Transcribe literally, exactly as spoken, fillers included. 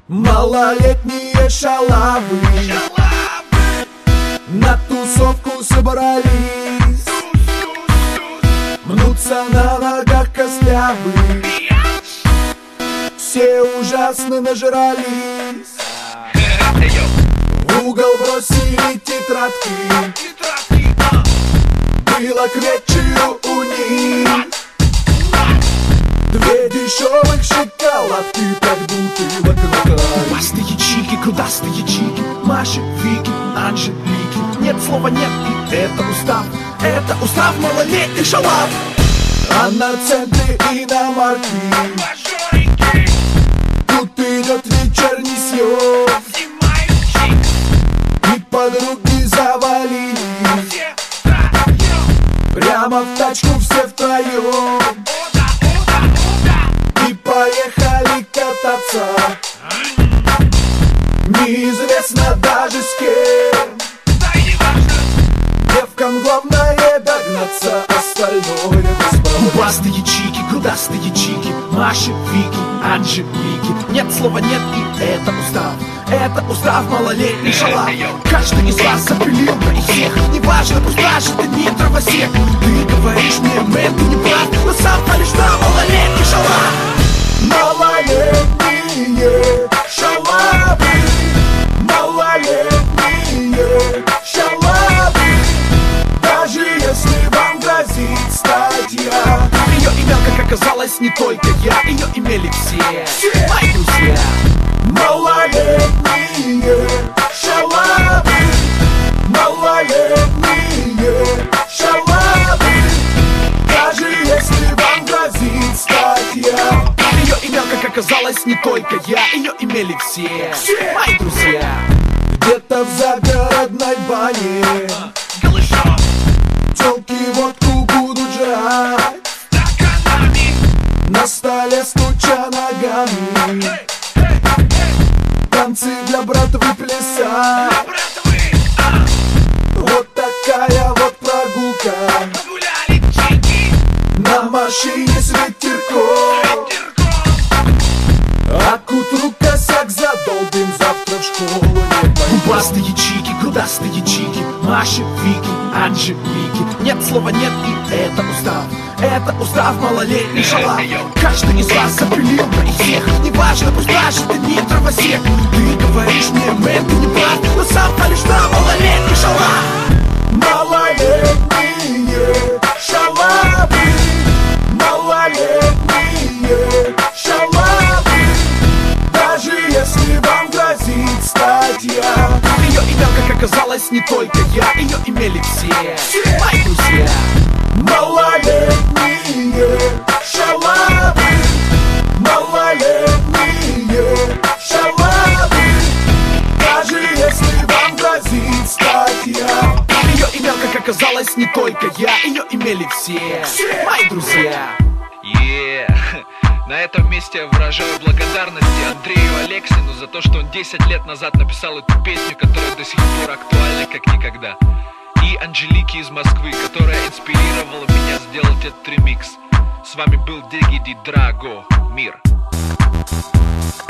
Малолетние шалавы на тусовку собрались, мнутся на ногах костлявы, все ужасно нажрались. В угол бросили тетрадки, было к вечеру у них две дешевых шоколадки, пять бутылок на край. Губастые чики, грудастые чики, Маши, Вики, Анжелики. Нет слова нет, и это устав, это устав малолетних шалав. А на центре иномарки тут идет вечерний съем, и подруги завалились прямо в тачку все втроем и поехали кататься. Неизвестно даже с кем, девкам главное догнаться, остальное бесполезно. Губастые чики, грудастые чики, Маши, Вики, Анжелики. Нет слова нет, и это устав, это устав малолетний шалав. Каждый из вас запилил на их всех, неважно, пусть даже ты не травосек. Ты говоришь мне, мэн, ты не прав, но сам палишь на малолетний шалав. Малолетние шалавы, малолетние шалавы, даже если вам грозит статья. Ее имя, как оказалось, не только я, ее имели все, все мои друзья. Малолетние шалавы, малолетние шалавы, даже если вам грозит статья. Ее имя, как оказалось, не только я, ее имели все, все мои друзья. Где-то в загородной бане тёлки водку будут жрать, на столе стуча ногами, танцы для братвы плясать. Вот такая вот прогулка на машине с ветерком, а к утру косяк задолбим, завтра в школу не пойдем. Губастые чики, грудастые чики, Маши, Вики, Анжелики. Нет слова нет, и это устав, это устав малолетний шалав. Каждый из вас запилил на их всех, неважно, пусть даже ты не травосек. Ты говоришь мне, мэн, ты не прав, но сам палишь на малолетний шалав. Малолетние шалавы, малолетние шалавы, даже если вам грозит статья. Ее имя, как оказалось, не только я, ее имели все, все мои друзья. Малолетние шалавы, малолетние шалавы, даже если вам грозит статья. Ее имя, как оказалось, не только я, ее имели все, все мои друзья. Yeah. На этом месте я выражаю благодарность Андрею Алексину за то, что он десять лет назад написал эту песню, которая до сих пор актуальна как никогда. И Анжелике из Москвы, которая инспирировала меня сделать этот ремикс. С вами был Дигги Ди Драго. Мир.